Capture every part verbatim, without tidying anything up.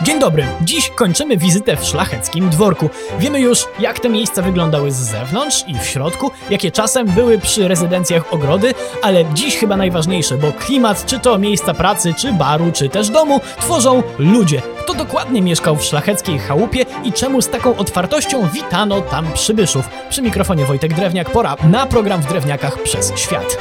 Dzień dobry, dziś kończymy wizytę w szlacheckim dworku. Wiemy już, jak te miejsca wyglądały z zewnątrz i w środku, jakie czasem były przy rezydencjach ogrody, ale dziś chyba najważniejsze, bo klimat, czy to miejsca pracy, czy baru, czy też domu, tworzą ludzie. Kto dokładnie mieszkał w szlacheckiej chałupie i czemu z taką otwartością witano tam przybyszów? Przy mikrofonie Wojtek Drewniak, pora na program w Drewniakach przez świat.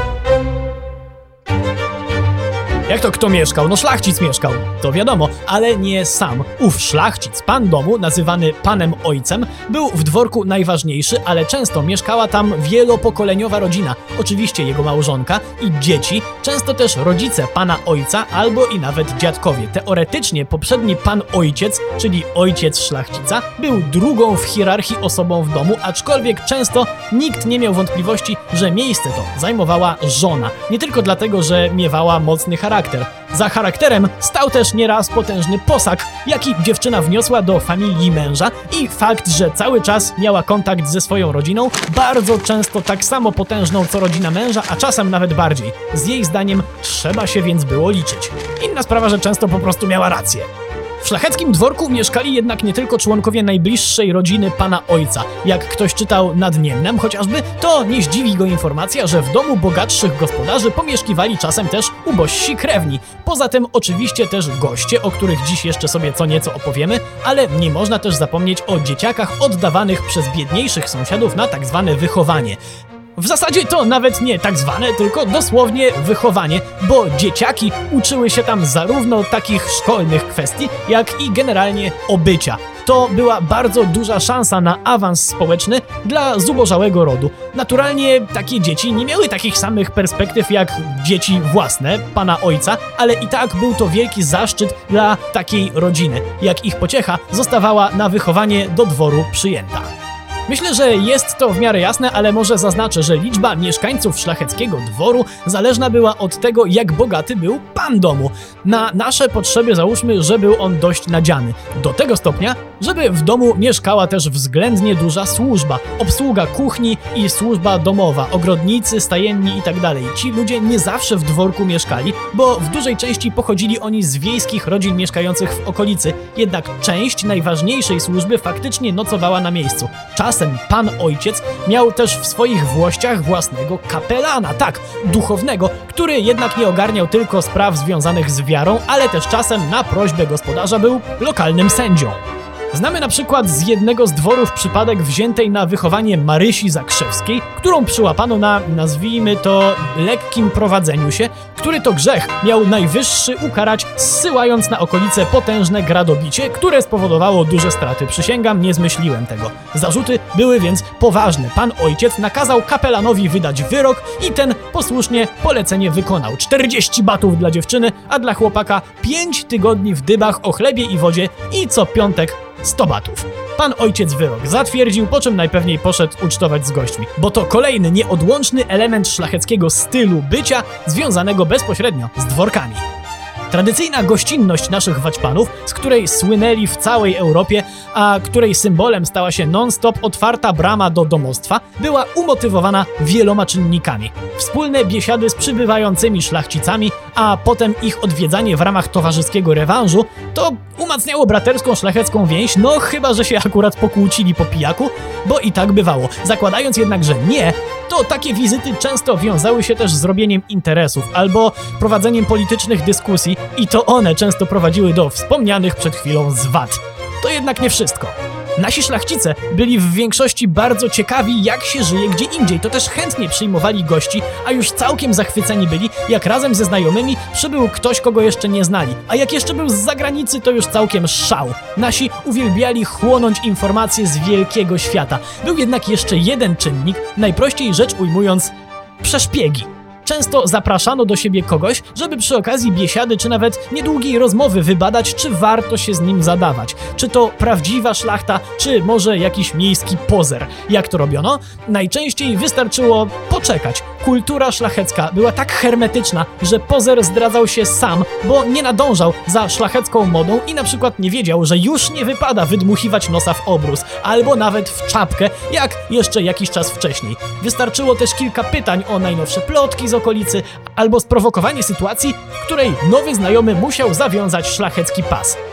Jak to kto mieszkał? No szlachcic mieszkał, to wiadomo, ale nie sam. Ów szlachcic, pan domu, nazywany panem ojcem, był w dworku najważniejszy, ale często mieszkała tam wielopokoleniowa rodzina. Oczywiście jego małżonka i dzieci, często też rodzice pana ojca albo i nawet dziadkowie. Teoretycznie poprzedni pan ojciec, czyli ojciec szlachcica, był drugą w hierarchii osobą w domu, aczkolwiek często nikt nie miał wątpliwości, że miejsce to zajmowała żona. Nie tylko dlatego, że miewała mocny charakter. Za charakterem stał też nieraz potężny posag, jaki dziewczyna wniosła do familii męża, i fakt, że cały czas miała kontakt ze swoją rodziną, bardzo często tak samo potężną co rodzina męża, a czasem nawet bardziej. Z jej zdaniem trzeba się więc było liczyć. Inna sprawa, że często po prostu miała rację. W szlacheckim dworku mieszkali jednak nie tylko członkowie najbliższej rodziny pana ojca. Jak ktoś czytał nad Niemnem chociażby, to nie zdziwi go informacja, że w domu bogatszych gospodarzy pomieszkiwali czasem też ubożsi krewni. Poza tym oczywiście też goście, o których dziś jeszcze sobie co nieco opowiemy, ale nie można też zapomnieć o dzieciakach oddawanych przez biedniejszych sąsiadów na tak zwane wychowanie. W zasadzie to nawet nie tak zwane, tylko dosłownie wychowanie, bo dzieciaki uczyły się tam zarówno takich szkolnych kwestii, jak i generalnie obycia. To była bardzo duża szansa na awans społeczny dla zubożałego rodu. Naturalnie takie dzieci nie miały takich samych perspektyw jak dzieci własne pana ojca, ale i tak był to wielki zaszczyt dla takiej rodziny. Jak ich pociecha zostawała na wychowanie do dworu przyjęta. Myślę, że jest to w miarę jasne, ale może zaznaczę, że liczba mieszkańców szlacheckiego dworu zależna była od tego, jak bogaty był pan domu. Na nasze potrzeby załóżmy, że był on dość nadziany. Do tego stopnia, żeby w domu mieszkała też względnie duża służba. Obsługa kuchni i służba domowa, ogrodnicy, stajenni itd. Ci ludzie nie zawsze w dworku mieszkali, bo w dużej części pochodzili oni z wiejskich rodzin mieszkających w okolicy. Jednak część najważniejszej służby faktycznie nocowała na miejscu. Czasem pan ojciec miał też w swoich włościach własnego kapelana, tak, duchownego, który jednak nie ogarniał tylko spraw związanych z wiarą, ale też czasem na prośbę gospodarza był lokalnym sędzią. Znamy na przykład z jednego z dworów przypadek wziętej na wychowanie Marysi Zakrzewskiej, którą przyłapano na, nazwijmy to, lekkim prowadzeniu się, który to grzech miał najwyższy ukarać, zsyłając na okolice potężne gradobicie, które spowodowało duże straty. Przysięgam, nie zmyśliłem tego. Zarzuty były więc poważne. Pan ojciec nakazał kapelanowi wydać wyrok i ten posłusznie polecenie wykonał. czterdzieści batów dla dziewczyny, a dla chłopaka pięć tygodni w dybach o chlebie i wodzie i co piątek sto batów. Pan ojciec wyrok zatwierdził, po czym najpewniej poszedł ucztować z gośćmi, bo to kolejny nieodłączny element szlacheckiego stylu bycia związanego bezpośrednio z dworkami. Tradycyjna gościnność naszych waćpanów, z której słynęli w całej Europie, a której symbolem stała się non-stop otwarta brama do domostwa, była umotywowana wieloma czynnikami. Wspólne biesiady z przybywającymi szlachcicami, a potem ich odwiedzanie w ramach towarzyskiego rewanżu, to umacniało braterską szlachecką więź, no chyba że się akurat pokłócili po pijaku, bo i tak bywało. Zakładając jednak, że nie, to takie wizyty często wiązały się też z robieniem interesów albo prowadzeniem politycznych dyskusji, i to one często prowadziły do wspomnianych przed chwilą zwad. To jednak nie wszystko. Nasi szlachcice byli w większości bardzo ciekawi, jak się żyje gdzie indziej, to też chętnie przyjmowali gości, a już całkiem zachwyceni byli, jak razem ze znajomymi przybył ktoś, kogo jeszcze nie znali, a jak jeszcze był z zagranicy, to już całkiem szał. Nasi uwielbiali chłonąć informacje z wielkiego świata. Był jednak jeszcze jeden czynnik, najprościej rzecz ujmując, przeszpiegi. Często zapraszano do siebie kogoś, żeby przy okazji biesiady czy nawet niedługiej rozmowy wybadać, czy warto się z nim zadawać. Czy to prawdziwa szlachta, czy może jakiś miejski pozer. Jak to robiono? Najczęściej wystarczyło poczekać. Kultura szlachecka była tak hermetyczna, że pozer zdradzał się sam, bo nie nadążał za szlachecką modą i na przykład nie wiedział, że już nie wypada wydmuchiwać nosa w obrus, albo nawet w czapkę, jak jeszcze jakiś czas wcześniej. Wystarczyło też kilka pytań o najnowsze plotki z okolicy, albo sprowokowanie sytuacji, w której nowy znajomy musiał zawiązać szlachecki pas.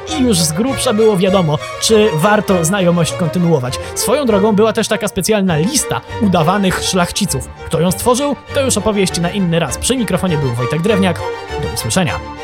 i już z grubsza było wiadomo, czy warto znajomość kontynuować. Swoją drogą była też taka specjalna lista udawanych szlachciców. Kto ją stworzył, to już opowieść na inny raz. Przy mikrofonie był Wojtek Drewniak. Do usłyszenia.